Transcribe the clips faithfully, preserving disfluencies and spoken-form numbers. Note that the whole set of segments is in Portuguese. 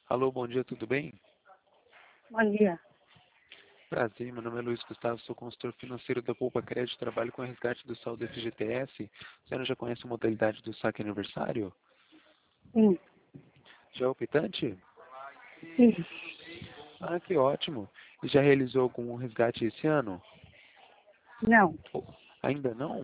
Alô, bom dia, tudo bem? Bom dia. Prazer, meu nome é Luiz Gustavo, sou consultor financeiro da Poupa Crédito, trabalho com resgate do saldo F G T S. A senhora já conhece a modalidade do saque aniversário? Sim, Já é optante? sim. Ah, que ótimo. E já realizou algum resgate esse ano? Não. Oh, ainda não?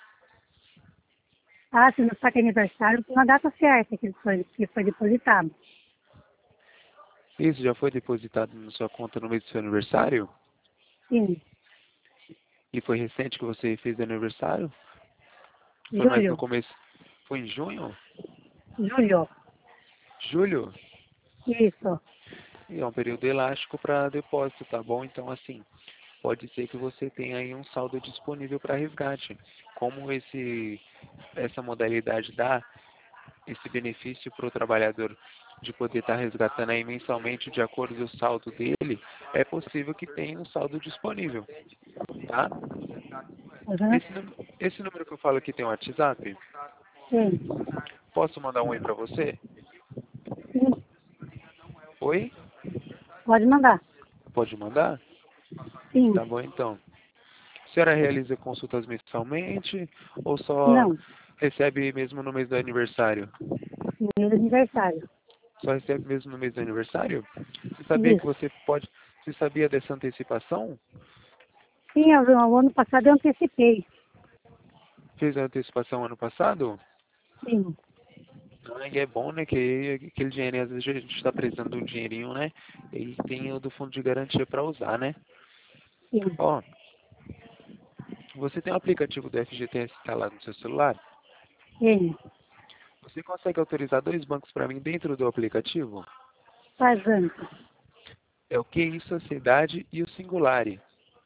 Ah, se não saque aniversário, tem uma data certa que foi, que foi depositado. Isso já foi depositado na sua conta no mês do seu aniversário? Sim. E foi recente que você fez aniversário? Foi mais no Julho. começo? Foi em junho? Julho. Julho? Isso. E é um período elástico para depósito, tá bom? Então, assim, pode ser que você tenha aí um saldo disponível para resgate. Como esse, essa modalidade dá esse benefício para o trabalhador de poder estar resgatando aí mensalmente de acordo com o saldo dele, é possível que tenha um saldo disponível, tá? Uhum. Esse, nú- esse número que eu falo aqui tem um WhatsApp? Sim. Posso mandar um oi para você? Sim. Oi? Pode mandar. Pode mandar? Sim. Tá bom então. A senhora realiza consultas mensalmente ou só Não. recebe mesmo no mês do aniversário? Meu aniversário. Só recebe mesmo no mês do aniversário? Você sabia que Isso. você pode... Você sabia dessa antecipação? Sim, eu, o ano passado eu antecipei. Fez a antecipação ano passado? Sim. Ah, e é bom, né? Que aquele dinheirinho, às vezes a gente está precisando de um dinheirinho, né? E tem o do fundo de garantia para usar, né? Sim. Ó, você tem o aplicativo do F G T S instalado no seu celular? Sim. Você consegue autorizar dois bancos para mim dentro do aplicativo? Faz banco. É o Q I Sociedade e o Singulari.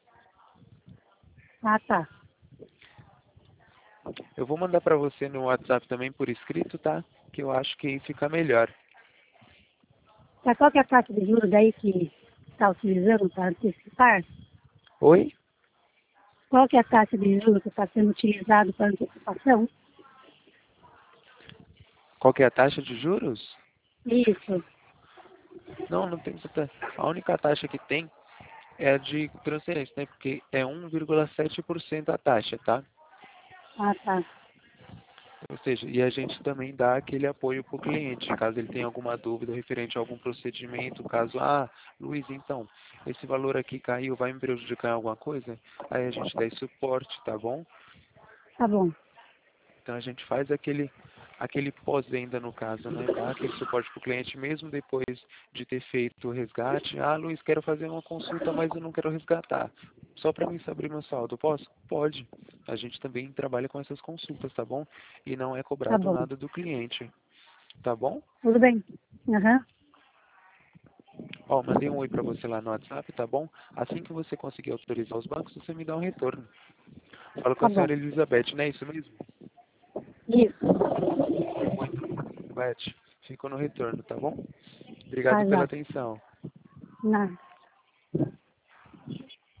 Ah, tá. Eu vou mandar para você no WhatsApp também por escrito, tá? Que eu acho que aí fica melhor. Tá, qual que é a taxa de juros daí que está utilizando para antecipar? Oi? Qual que é a taxa de juros que está sendo utilizado para antecipação? Qual que é a taxa de juros? Isso. Não, não tem tanta. A única taxa que tem é a de transferência, né? Porque é um vírgula sete por cento a taxa, tá? Ah, tá. Ou seja, e a gente também dá aquele apoio para o cliente, caso ele tenha alguma dúvida referente a algum procedimento, caso, ah, Luiz, então, esse valor aqui caiu, vai me prejudicar em alguma coisa? Aí a gente dá esse suporte, tá bom? Tá bom. Então a gente faz aquele, aquele pós-venda no caso, né? Dá aquele suporte para o cliente mesmo depois de ter feito o resgate. Ah, Luiz, quero fazer uma consulta, mas eu não quero resgatar. Só para mim saber meu saldo. Posso? Pode. A gente também trabalha com essas consultas, tá bom? E não é Tá cobrado bom. nada do cliente, tá bom? Tudo bem. Aham. Ó, mandei um oi para você lá no WhatsApp, tá bom? Assim que você conseguir autorizar os bancos, você me dá um retorno. Fala com Tá a bom. senhora Elizabeth, não é isso mesmo? Isso. Tá bom, então, Elizabeth. Fico no retorno, tá bom? Obrigado Tá pela já. atenção. Nada.